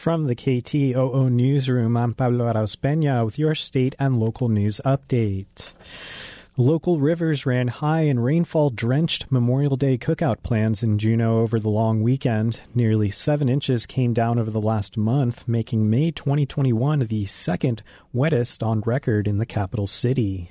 From the KTOO Newsroom, I'm Pablo Arauz Peña with your state and local news update. Local rivers ran high and rainfall-drenched Memorial Day cookout plans in Juneau over the long weekend. Nearly 7 inches came down over the last month, making May 2021 the second wettest on record in the capital city.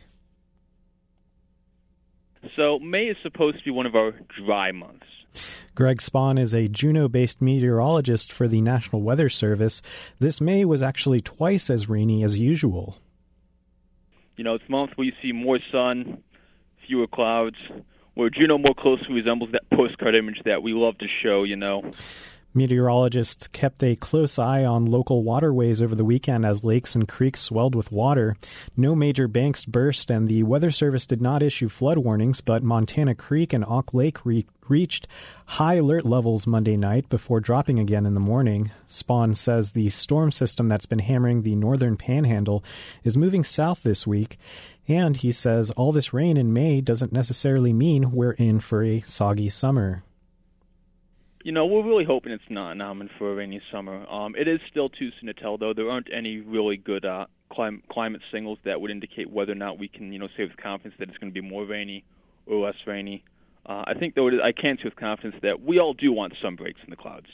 So May is supposed to be one of our dry months. Greg Spahn is a Juneau-based meteorologist for the National Weather Service. This May was actually twice as rainy as usual. You know, it's a month where you see more sun, fewer clouds, where Juneau more closely resembles that postcard image that we love to show, you know. Meteorologists kept a close eye on local waterways over the weekend as lakes and creeks swelled with water. No major banks burst, and the Weather Service did not issue flood warnings, but Montana Creek and Auk Lake reached high alert levels Monday night before dropping again in the morning. Spahn says the storm system that's been hammering the northern panhandle is moving south this week, and he says all this rain in May doesn't necessarily mean we're in for a soggy summer. You know, we're really hoping it's not in for a rainy summer. It is still too soon to tell, though. There aren't any really good climate signals that would indicate whether or not we can, say with confidence that it's going to be more rainy or less rainy. I think, though, I can say with confidence that we all do want some breaks in the clouds.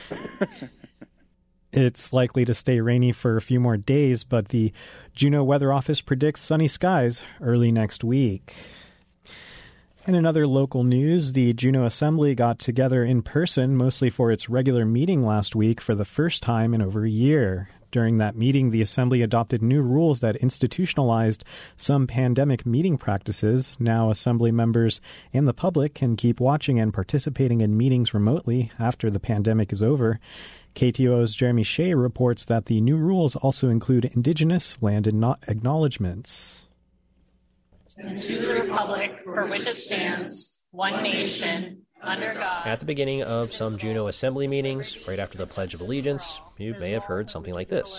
It's likely to stay rainy for a few more days, but the Juneau Weather Office predicts sunny skies early next week. In another local news, the Juneau Assembly got together in person, mostly for its regular meeting last week for the first time in over a year. During that meeting, the Assembly adopted new rules that institutionalized some pandemic meeting practices. Now, Assembly members and the public can keep watching and participating in meetings remotely after the pandemic is over. KTOO's Jeremy Shea reports that the new rules also include Indigenous land acknowledgements. And to the republic for which it stands, one nation, under God. At the beginning of some Juneau Assembly meetings, right after the Pledge of Allegiance, you may have heard something like this.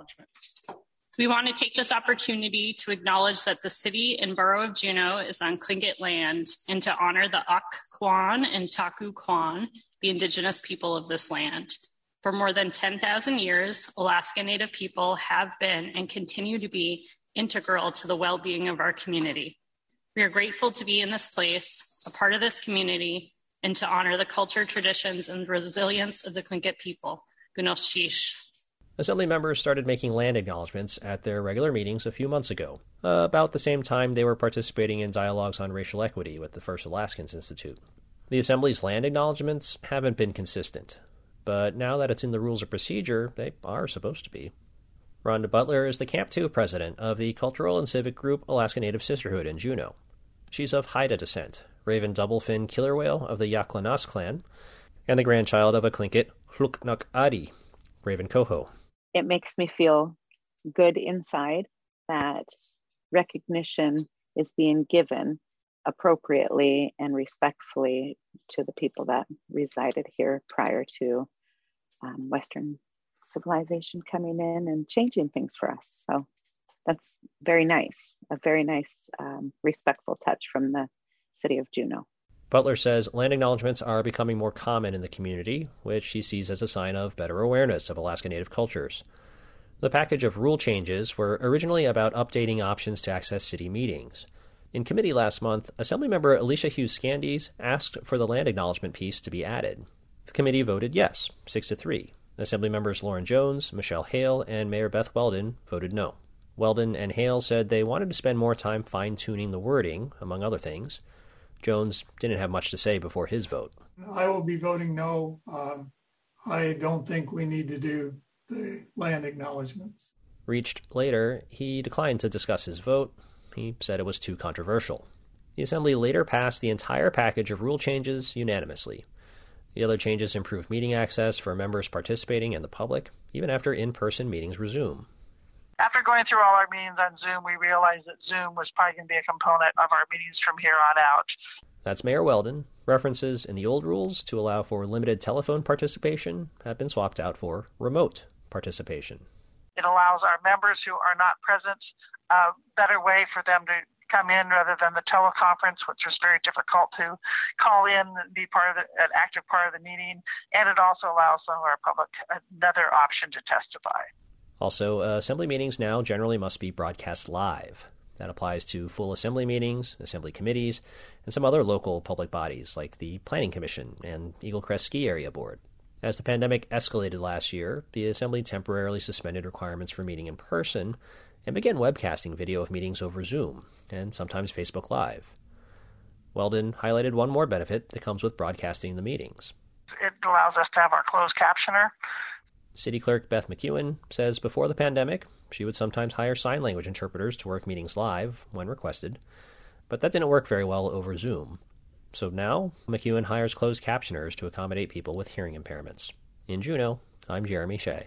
We want to take this opportunity to acknowledge that the city and borough of Juneau is on Tlingit land and to honor the Ak Kwan and Taku Kwan, the indigenous people of this land. For more than 10,000 years, Alaska Native people have been and continue to be integral to the well-being of our community. We are grateful to be in this place, a part of this community, and to honor the culture, traditions, and resilience of the Tlingit people. Gunoshish. Assembly members started making land acknowledgements at their regular meetings a few months ago, about the same time they were participating in dialogues on racial equity with the First Alaskans Institute. The Assembly's land acknowledgements haven't been consistent, but now that it's in the rules of procedure, they are supposed to be. Rhonda Butler is the Camp 2 president of the cultural and civic group Alaska Native Sisterhood in Juneau. She's of Haida descent, Raven Doublefin killer whale of the Yaklanas clan, and the grandchild of a Tlingit Hluknuk Adi, Raven Coho. It makes me feel good inside that recognition is being given appropriately and respectfully to the people that resided here prior to Western civilization coming in and changing things for us. So that's very nice, a very nice, respectful touch from the city of Juneau. Butler says land acknowledgements are becoming more common in the community, which she sees as a sign of better awareness of Alaska Native cultures. The package of rule changes were originally about updating options to access city meetings. In committee last month, Assemblymember Alicia Hughes-Scandies asked for the land acknowledgement piece to be added. The committee voted yes, 6-3. Assemblymembers Lauren Jones, Michelle Hale, and Mayor Beth Weldon voted no. Weldon and Hale said they wanted to spend more time fine-tuning the wording, among other things. Jones didn't have much to say before his vote. I will be voting no. I don't think we need to do the land acknowledgements. Reached later, he declined to discuss his vote. He said it was too controversial. The Assembly later passed the entire package of rule changes unanimously. The other changes improve meeting access for members participating and the public, even after in-person meetings resume. After going through all our meetings on Zoom, we realized that Zoom was probably going to be a component of our meetings from here on out. That's Mayor Weldon. References in the old rules to allow for limited telephone participation have been swapped out for remote participation. It allows our members who are not present a better way for them to come in rather than the teleconference, which was very difficult to call in and be an active part of the meeting. And it also allows some of our public another option to testify. Also, assembly meetings now generally must be broadcast live. That applies to full assembly meetings, assembly committees, and some other local public bodies like the Planning Commission and Eagle Crest Ski Area Board. As the pandemic escalated last year, the Assembly temporarily suspended requirements for meeting in person and began webcasting video of meetings over Zoom and sometimes Facebook Live. Weldon highlighted one more benefit that comes with broadcasting the meetings. It allows us to have our closed captioner. City Clerk Beth McEwen says before the pandemic, she would sometimes hire sign language interpreters to work meetings live when requested, but that didn't work very well over Zoom. So now, McEwen hires closed captioners to accommodate people with hearing impairments. In Juneau, I'm Jeremy Shea.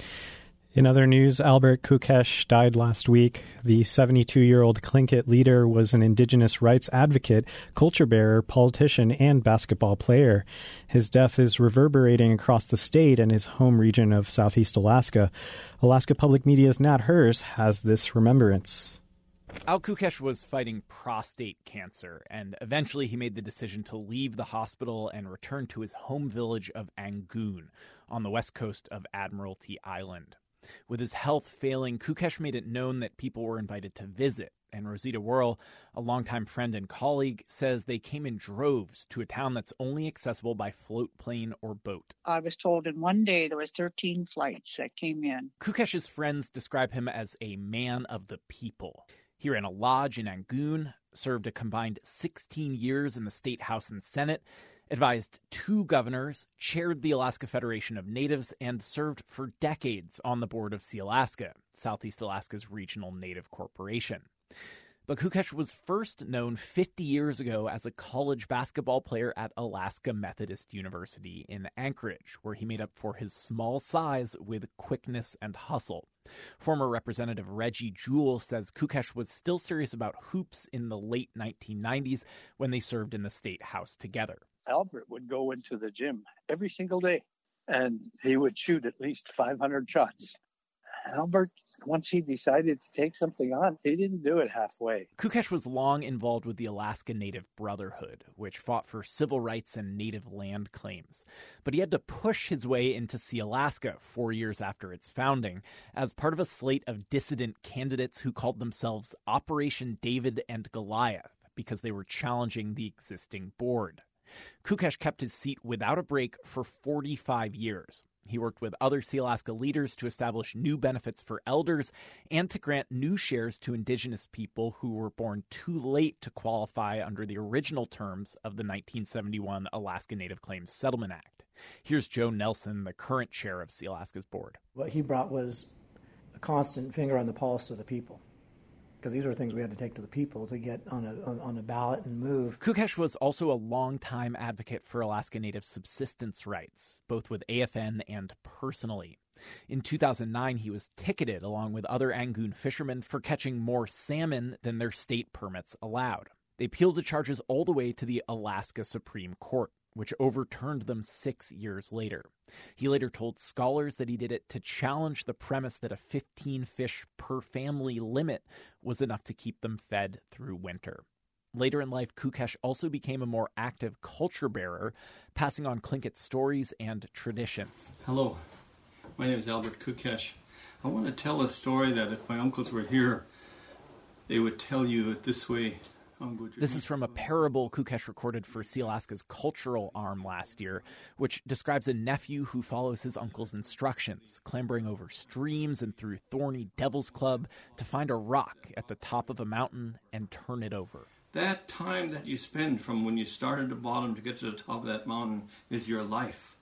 In other news, Albert Kukesh died last week. The 72-year-old Tlingit leader was an indigenous rights advocate, culture bearer, politician, and basketball player. His death is reverberating across the state and his home region of Southeast Alaska. Alaska Public Media's Nat Hers has this remembrance. Al Kukesh was fighting prostate cancer, and eventually he made the decision to leave the hospital and return to his home village of Angoon on the west coast of Admiralty Island. With his health failing, Kukesh made it known that people were invited to visit, and Rosita Worrell, a longtime friend and colleague, says they came in droves to a town that's only accessible by float plane or boat. I was told in one day there was 13 flights that came in. Kukesh's friends describe him as a man of the people. He ran a lodge in Angoon, served a combined 16 years in the State House and Senate, advised 2 governors, chaired the Alaska Federation of Natives, and served for decades on the board of Sealaska, Southeast Alaska's regional native corporation. But Kukesh was first known 50 years ago as a college basketball player at Alaska Methodist University in Anchorage, where he made up for his small size with quickness and hustle. Former Representative Reggie Jewell says Kukesh was still serious about hoops in the late 1990s when they served in the state house together. Albert would go into the gym every single day, and he would shoot at least 500 shots. Albert, once he decided to take something on, he didn't do it halfway. Kukesh was long involved with the Alaska Native Brotherhood, which fought for civil rights and native land claims. But he had to push his way into Sealaska 4 years after its founding as part of a slate of dissident candidates who called themselves Operation David and Goliath because they were challenging the existing board. Kukesh kept his seat without a break for 45 years. He worked with other Sealaska leaders to establish new benefits for elders and to grant new shares to indigenous people who were born too late to qualify under the original terms of the 1971 Alaska Native Claims Settlement Act. Here's Joe Nelson, the current chair of Sealaska's board. What he brought was a constant finger on the pulse of the people, because these are things we had to take to the people to get on a ballot and move. Kukesh was also a longtime advocate for Alaska Native subsistence rights, both with AFN and personally. In 2009, he was ticketed along with other Angoon fishermen for catching more salmon than their state permits allowed. They appealed the charges all the way to the Alaska Supreme Court, which overturned them 6 years later. He later told scholars that he did it to challenge the premise that a 15 fish per family limit was enough to keep them fed through winter. Later in life, Kukesh also became a more active culture bearer, passing on Tlingit stories and traditions. Hello, my name is Albert Kukesh. I want to tell a story that if my uncles were here, they would tell you it this way. This is from a parable Kukesh recorded for Sealaska's cultural arm last year, which describes a nephew who follows his uncle's instructions, clambering over streams and through thorny Devil's Club to find a rock at the top of a mountain and turn it over. That time that you spend from when you start at the bottom to get to the top of that mountain is your life.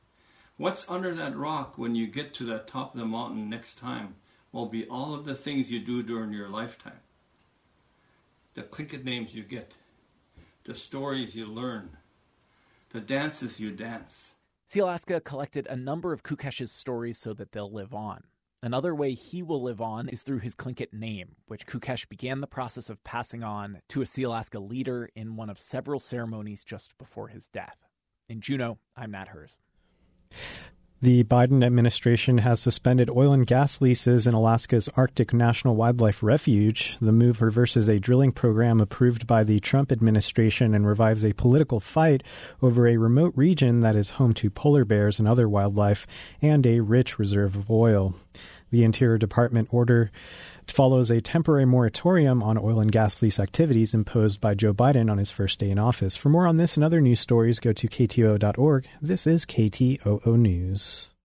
What's under that rock when you get to the top of the mountain next time will be all of the things you do during your lifetime. The Tlingit names you get, the stories you learn, the dances you dance. Sealaska collected a number of Kukesh's stories so that they'll live on. Another way he will live on is through his Tlingit name, which Kukesh began the process of passing on to a Sealaska leader in one of several ceremonies just before his death. In Juneau, I'm Nat Hers. The Biden administration has suspended oil and gas leases in Alaska's Arctic National Wildlife Refuge. The move reverses a drilling program approved by the Trump administration and revives a political fight over a remote region that is home to polar bears and other wildlife and a rich reserve of oil. The Interior Department order follows a temporary moratorium on oil and gas lease activities imposed by Joe Biden on his first day in office. For more on this and other news stories, go to KTOO.org. This is KTOO News.